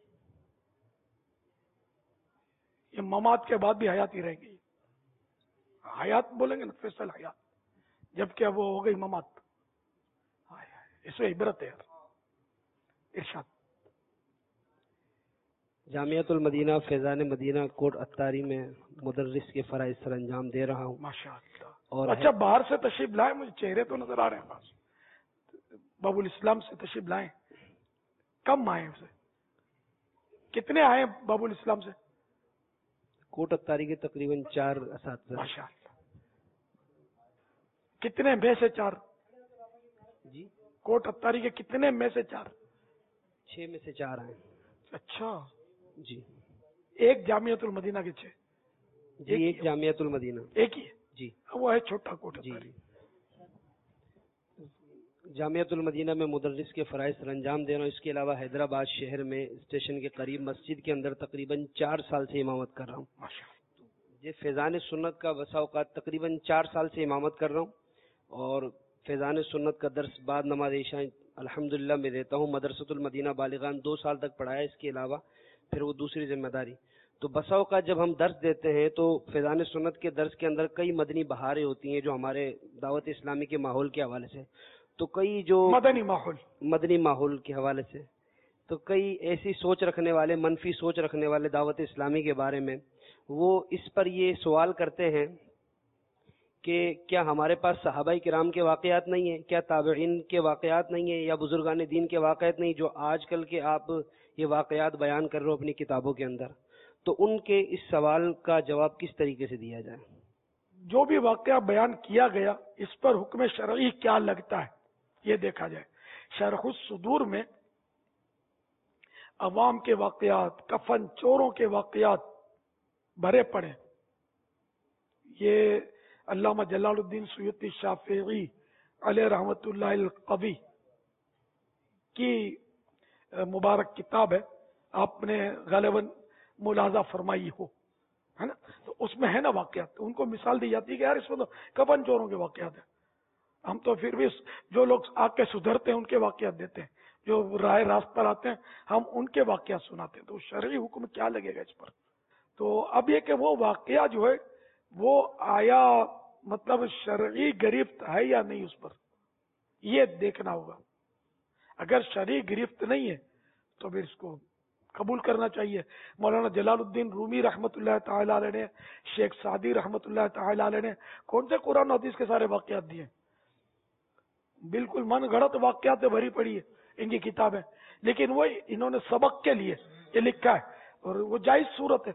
یہ ممات کے بعد بھی حیات ہی رہ گئی. حیات بولیں گے نا, فیصل حیات, جبکہ وہ ہو گئی ممات. اس میں عبرت ہے یار. ارشاد. جامعۃ المدینہ فیضان مدینہ کوٹ اتاری میں مدرس کے فرائض سر انجام دے رہا ہوں. ماشاء اللہ. اور اچھا باہر سے تشریف لائے, مجھے چہرے تو نظر آ رہے ہیں پاس. باب الاسلام سے تشریف لائے, کم آئے اسے, کتنے آئے باب الاسلام سے؟ کوٹ اتاری کے تقریباً چار اساتذہ. ماشاء اللہ. کتنے میں سے چار؟ جی, کوٹ اتاری کے کتنے میں سے چار؟ چھ میں سے چار آئے. اچھا جی. ایک جامعۃ المدینہ کے چھ؟ جی ایک جامعۃ المدینہ. ایک ہی ہے جی, وہ ہے چھوٹا کوٹ جی. اتاری. جامعۃ المدینہ میں مدرس کے فرائض سر انجام دے رہا ہوں. اس کے علاوہ حیدرآباد شہر میں اسٹیشن کے قریب مسجد کے اندر تقریباً چار سال سے امامت کر رہا ہوں. یہ فیضان سنت کا بسا اوقات تقریباً چار سال سے امامت کر رہا ہوں, اور فیضان سنت کا درس بعد نماز عشاء الحمدللہ میں دیتا ہوں. مدرسۃ المدینہ بالغان دو سال تک پڑھایا, اس کے علاوہ پھر وہ دوسری ذمہ داری. تو بسا اوقات جب ہم درس دیتے ہیں تو فیضان سنت کے درس کے اندر کئی مدنی بہاریں ہوتی ہیں جو ہمارے دعوت اسلامی کے ماحول کے حوالے سے, تو کئی جو مدنی ماحول مدنی ماحول کے حوالے سے تو کئی ایسی سوچ رکھنے والے, منفی سوچ رکھنے والے دعوت اسلامی کے بارے میں, وہ اس پر یہ سوال کرتے ہیں کہ کیا ہمارے پاس صحابہ کرام کے واقعات نہیں ہیں, کیا تابعین کے واقعات نہیں ہیں, یا بزرگان دین کے واقعات نہیں جو آج کل کے آپ یہ واقعات بیان کر رہے ہو اپنی کتابوں کے اندر. تو ان کے اس سوال کا جواب کس طریقے سے دیا جائے؟ جو بھی واقعہ بیان کیا گیا اس پر حکم شرعی کیا لگتا ہے یہ دیکھا جائے. شرح الصدور میں عوام کے واقعات, کفن چوروں کے واقعات بھرے پڑے. یہ علامہ جلال الدین سیوطی شافعی علیہ رحمت اللہ القوی کی مبارک کتاب ہے, آپ نے غالباً ملاحظہ فرمائی ہو. ہے نا. تو اس میں ہے نا واقعات, تو ان کو مثال دی جاتی ہے کہ یار اس میں تو کفن چوروں کے واقعات ہیں. ہم تو پھر بھی جو لوگ آ کے سدھرتے ہیں ان کے واقعات دیتے ہیں, جو راہ راست پر آتے ہیں ہم ان کے واقعات سناتے ہیں. تو شرعی حکم کیا لگے گا اس پر؟ تو اب یہ کہ وہ واقعہ جو ہے وہ آیا مطلب شرعی گرفت ہے یا نہیں, اس پر یہ دیکھنا ہوگا. اگر شرعی گرفت نہیں ہے تو پھر اس کو قبول کرنا چاہیے. مولانا جلال الدین رومی رحمۃ اللہ تعالی علیہ نے, شیخ سعدی رحمۃ اللہ تعالی علیہ نے کون سے قرآن حدیث کے سارے واقعات دیے؟ بالکل من گھڑت واقعات سے بھری پڑی ہے ان کی کتابیں, لیکن وہ انہوں نے سبق کے لیے یہ لکھا ہے اور وہ جائز صورت ہے.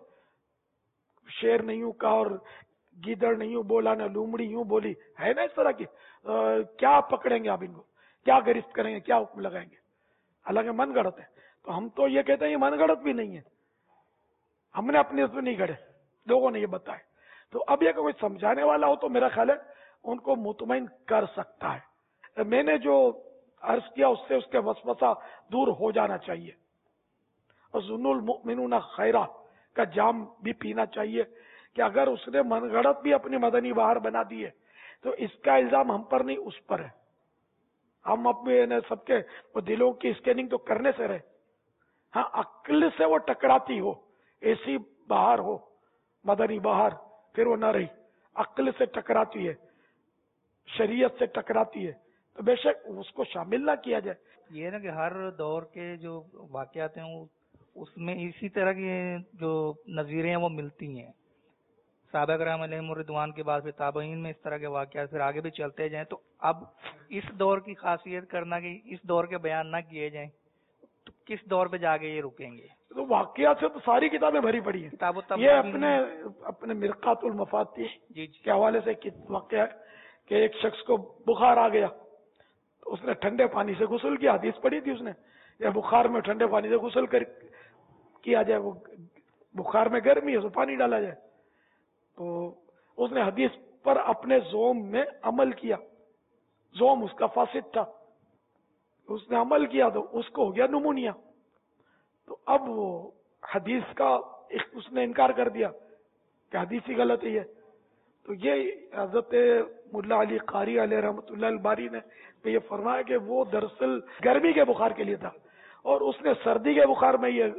شیر نہیں ہوں کہا اور گیدڑ نہیں ہوں بولا نہ لومڑی یوں بولی, ہے نا اس طرح کی. کیا پکڑیں گے آپ ان کو, کیا گرفت کریں گے, کیا حکم لگائیں گے؟ حالانکہ من گھڑت ہے. تو ہم تو یہ کہتے ہیں یہ من گھڑت بھی نہیں ہے, ہم نے اپنے اس میں نہیں گھڑے, لوگوں نے یہ بتائے. تو اب یہ کہ کوئی سمجھانے والا ہو تو میرا خیال ہے ان کو مطمئن کر سکتا ہے. میں نے جو عرض کیا اس سے اس کے وسوسہ دور ہو جانا چاہیے. اور ظن المؤمنون خیرہ کا جام بھی پینا چاہیے کہ اگر اس نے من گھڑت بھی اپنی مدنی بہار بنا دی ہے تو اس کا الزام ہم پر نہیں اس پر ہے. ہم اپنے سب کے وہ دلوں کی اسکیننگ تو کرنے سے رہے. ہاں عقل سے وہ ٹکراتی ہو, ایسی بہار ہو مدنی بہار, پھر وہ نہ رہی, عقل سے ٹکراتی ہے, شریعت سے ٹکراتی ہے, تو بے شک اس کو شامل نہ کیا جائے. یہ نا کہ ہر دور کے جو واقعات ہیں اس میں اسی طرح کی جو نظیریں ہیں وہ ملتی ہیں. صحابہ کرام علیہم الرضوان کے بعد پھر تابعین میں اس طرح کے واقعات پھر آگے بھی چلتے جائیں. تو اب اس دور کی خاصیت کرنا کہ اس دور کے بیان نہ کیے جائیں تو کس دور پہ جا کے یہ رکیں گے؟ تو واقعات سے تو ساری کتابیں بھری پڑی ہیں. کتاب و یہ اپنے اپنے مرقات المفاتیح جی کے حوالے سے واقعہ ہے کہ ایک شخص کو بخار آ گیا تو اس نے ٹھنڈے پانی سے غسل کیا. حدیث پڑھی تھی اس نے, یا بخار میں ٹھنڈے پانی سے غسل کر کیا جائے, وہ بخار میں گرمی ہے تو پانی ڈالا جائے. تو اس نے حدیث پر اپنے زوم میں عمل کیا, زوم اس کا فاسد تھا, اس نے عمل کیا تو اس کو ہو گیا نمونیا. تو اب وہ حدیث کا اس نے انکار کر دیا کہ حدیث ہی غلط ہے. تو یہ حضرت ملا علی قاری علیہ رحمۃ اللہ الباری نے یہ فرمایا کہ وہ دراصل گرمی کے بخار کے لیے تھا اور اس نے سردی کے بخار میں یہ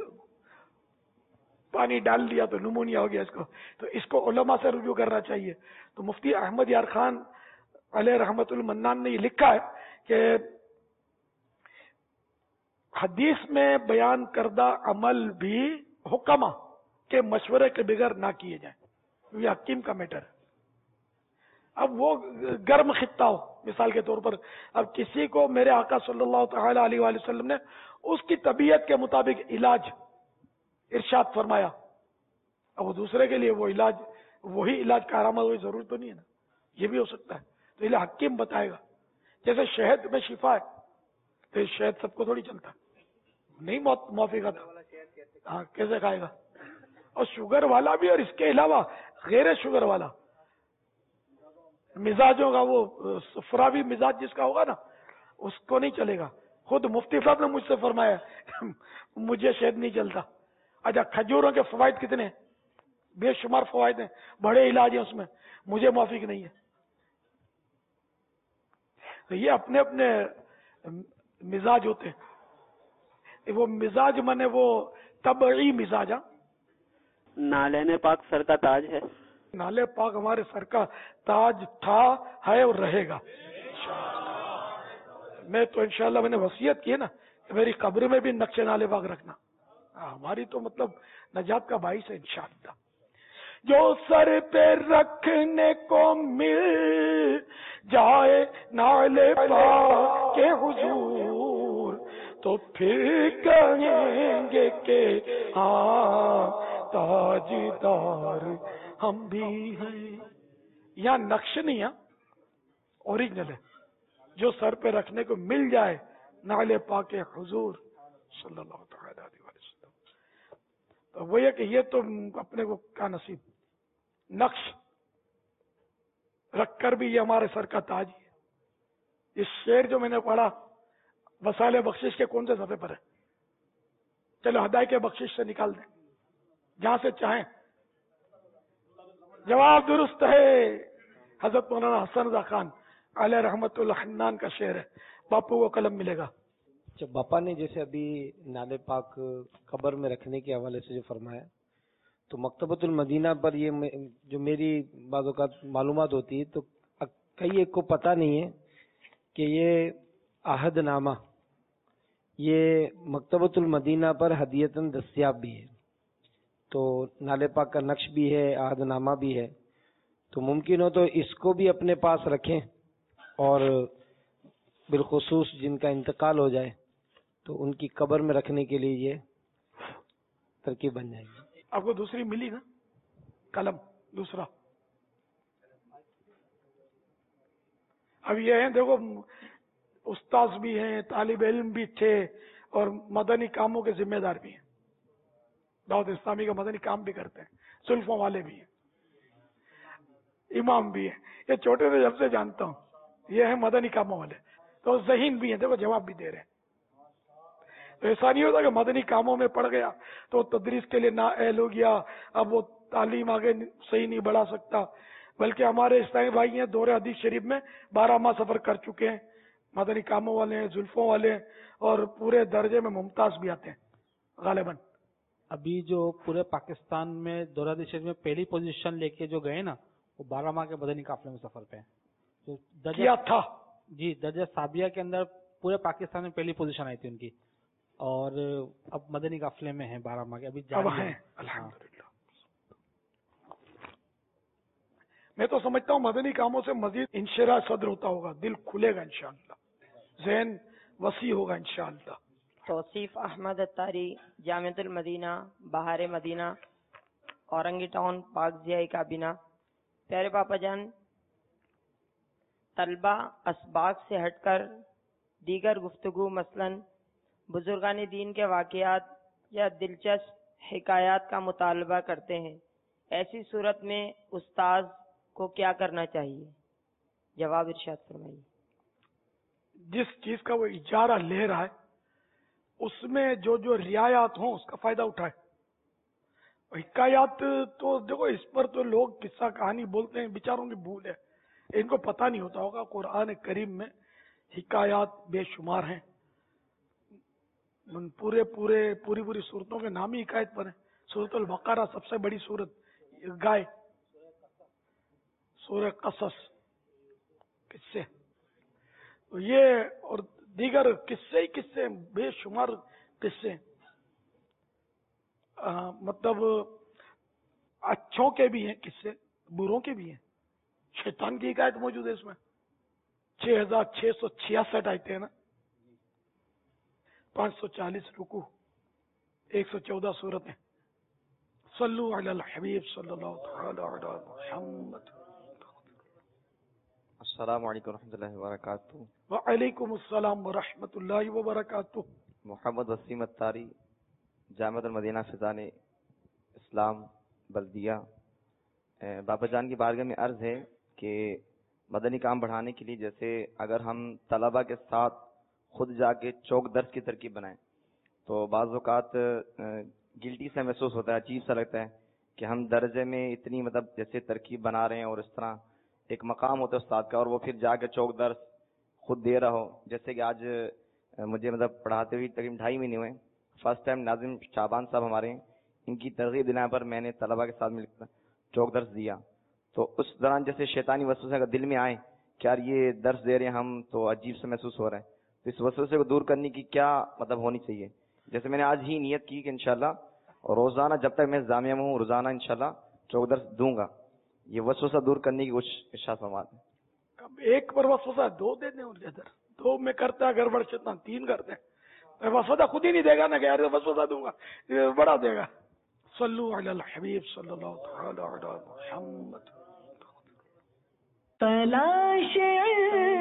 پانی ڈال دیا تو نمونیا ہو گیا اس کو. تو اس کو علماء سے رجوع کرنا چاہیے. تو مفتی احمد یار خان علیہ رحمۃ المنان نے یہ لکھا ہے کہ حدیث میں بیان کردہ عمل بھی حکما کے مشورے کے بغیر نہ کیے جائیں, یہ حکیم کا میٹر ہے. اب وہ گرم خطہ ہو مثال کے طور پر, اب کسی کو میرے آقا صلی اللہ تعالی علیہ وآلہ وسلم نے اس کی طبیعت کے مطابق علاج ارشاد فرمایا, اب وہ دوسرے کے لیے وہ علاج وہی علاج کارآمد ہوئی ضرورت تو نہیں ہے نا, یہ بھی ہو سکتا ہے. تو یہ حکیم بتائے گا. جیسے شہد میں شفا ہے تو یہ شہد سب کو تھوڑی چلتا نہیں, موافقہ تھا, ہاں کیسے کھائے گا. اور شوگر والا بھی, اور اس کے علاوہ غیر شوگر والا مزاجوں کا, وہ سفراوی مزاج جس کا ہوگا نا اس کو نہیں چلے گا. خود مفتی صاحب نے مجھ سے فرمایا مجھے شہد نہیں چلتا. اچھا کھجوروں کے فوائد کتنے ہیں, بے شمار فوائد ہیں, بڑے علاج ہیں اس میں, مجھے موافق نہیں ہے. تو یہ اپنے اپنے مزاج ہوتے ہیں. وہ مزاج منے وہ طبعی مزاج. نالین پاک سر کا تاج ہے. نالے پاک ہمارے سر کا تاج تھا, ہے اور رہے گا. میں تو انشاءاللہ میں نے وصیت کی ہے نا کہ میری قبر میں بھی نقش نالے پاک رکھنا. ہماری تو مطلب نجات کا باعث ہے انشاءاللہ. جو سر پہ رکھنے کو مل جائے نالے پاک کے حضور تو پھر کہیں گے کہ ہاں تاجدار ہم بھی ہیں. یہاں نقش نہیں ہے, اوریجنل ہے. جو سر پہ رکھنے کو مل جائے نالے پاک حضور صلی اللہ تعالی علیہ وسلم. تو وہ یہ کہ یہ تو اپنے کو کا نصیب, نقش رکھ کر بھی یہ ہمارے سر کا تاج ہے. یہ شعر جو میں نے پڑھا وسائل بخشش کے کون سے صفحے پر ہے؟ چلو ہدایت کے بخشش سے نکال دیں, جہاں سے چاہیں जवाब दुरुस्त है। हजरत मौलाना हसन रजा खान अलैह रहमतुल्लाह हन्नान का शेर है, बापू को कलम मिलेगा। जब बापा ने जैसे अभी नाले पाक कब्र में रखने के हवाले से जो फरमाया, तो मकतबतुल मदीना पर ये जो मेरी बाज़ औक़ात मालूमात होती है, तो कई एक को पता नहीं है कि ये आहदनामा ये मकतबतुल मदीना पर हदियतन दस्तियाब भी है। तो नाले पाक का नक्श भी है, आहदनामा भी है। तो मुमकिन हो तो इसको भी अपने पास रखें, और बिलखुसूस जिनका इंतकाल हो जाए तो उनकी कब्र में रखने के लिए ये तरकीब बन जाएगी। आपको दूसरी मिली ना कलम? दूसरा अब ये है, देखो उस्ताद भी हैं, तालिब इल्म भी थे, और मदनी कामों के जिम्मेदार भी हैं, दावत इस्लामी का मदनी काम भी करते हैं, सुल्फों वाले भी हैं, इमाम भी हैं। ये छोटे से जब से जानता हूँ, ये है मदनी कामों वाले। तो ज़हीन भी हैं, देखो जवाब भी दे रहे हैं। तो ऐसा नहीं होता कि मदनी कामों में पड़ गया तो तदरीस के लिए ना अहल हो गया, अब वो तालीम आगे सही नहीं बढ़ा सकता। बल्कि हमारे इस्लामी भाई हैं, दौरे हदीस शरीफ में बारह माह सफर कर चुके हैं, मदनी कामों वाले हैं, जुल्फों वाले हैं, और पूरे दर्जे में मुमताज भी आते हैं गालिबन। अभी जो पूरे पाकिस्तान में दौरा हदीस शरीफ में पहली पोजीशन लेके जो गए ना, वो बारह माह के मदनी काफिले में सफर पे हैं। तो किया था जी, दर्जा साबिया के अंदर पूरे पाकिस्तान में पहली पोजीशन आई थी उनकी, और अब मदनी काफिले में है बारह माह के, अभी जारी अब हैं अल्हम्दुलिल्लाह। मैं तो समझता हूँ मदनी कामों से मजीद इंशिरा सद्र होता होगा, दिल खुलेगा इंशाअल्लाह, ज़हन वसी होगा इंशाअल्लाह। तौसीफ अहमद अत्तारी, जामिअतुल मदीना, बहार मदीना, औरंगी टाउन, पाक ज़िया काबीना। प्यारे पापा जान, तलबा असबाक से हटकर दीगर गुफ्तगू मसलन बुजुर्गानी दीन के वाक़यात या दिलचस्प हिकायात का मुतालबा करते हैं। ऐसी सूरत में उस्ताद को क्या करना चाहिए? जवाब इरशाद फरमाइए। जिस चीज का वो इजारा ले रहा है उसमें जो जो रियायात हो उसका फायदा उठाए। हिकायात तो देखो, इस पर तो लोग किस्सा कहानी बोलते हैं, बेचारों की भूल है, इनको पता नहीं होता होगा कुरान करीम में हिकायात बेशुमार हैं। पूरे पूरे पूरी पूरी सूरतों के नाम ही हिकायत पर है। सूरतुल बकरा सबसे बड़ी सूरत, गाय, सूरह कसस, किस्से, तो ये और दीगर किस्से ही किस्से, बेशुमार किस्से, मतलब अच्छों के भी हैं किस्से, बुरों के भी हैं। शैतान की हिकायत मौजूद है इसमें, छह हजार छह सौ छियासठ आयते हैं ना, पाँच सौ चालीस रुकू, एक सौ चौदह सूरतें। सल्लु अलल हबीब सल्लल्लाहु अलैहि मुहम्मद। अस्सलामु अलैकुम रहमतुल्लाहि व बरकातुहू। व अलैकुम अस्सलाम व रहमतुल्लाहि व बरकातुहू। मोहम्मद वसीम अत्तारी, जामिअतुल मदीना फिजान इस्लाम बल्दिया। बाबा जान की बारगाह में अर्ज है कि मदनी काम बढ़ाने के लिए, जैसे अगर हम तलबा के साथ खुद जाके चौक दर्स की तरकीब बनाएं तो बाज़ औक़ात गिल्टी सा महसूस होता है, अजीब सा लगता है कि हम दर्जे में इतनी मतलब जैसे तरकीब बना रहे हैं और इस तरह एक मकाम होता है उस्ताद का, और वो फिर जाके चौक दर्स खुद दे रहा हो। जैसे कि आज मुझे मतलब पढ़ाते हुए तकरीबन ढाई महीने हुए, फर्स्ट टाइम नाजिम शाबान साहब हमारे हैं, इनकी तरगीब दिलाने पर मैंने तलबा के साथ मिलकर चौक दर्स दिया। तो उस दौरान जैसे शैतानी वसवसे अगर दिल में आए कि यार ये दर्स दे रहे हैं हम तो अजीब सा महसूस हो रहा है, तो इस वसवसे को दूर करने की क्या मतलब होनी चाहिए? जैसे मैंने आज ही नियत की कि इंशाल्लाह और रोजाना जब तक मैं जामिया में हूँ रोजाना इंशाल्लाह चौक दर्स दूंगा, ये वसवसा दूर करने की कुछ इरशाद फरमाते हैं। एक पर वसवसा दो दे दें उनके अंदर, दो में करता है गड़बड़ शैतान, तीन करते हैं, वसवसा खुद ही नहीं देगा ना कि यार वसवसा दूंगा, ये बड़ा देगा। सल्लु अलल हबीब सल्लल्लाहु अलैहि मुहम्मद। तलाश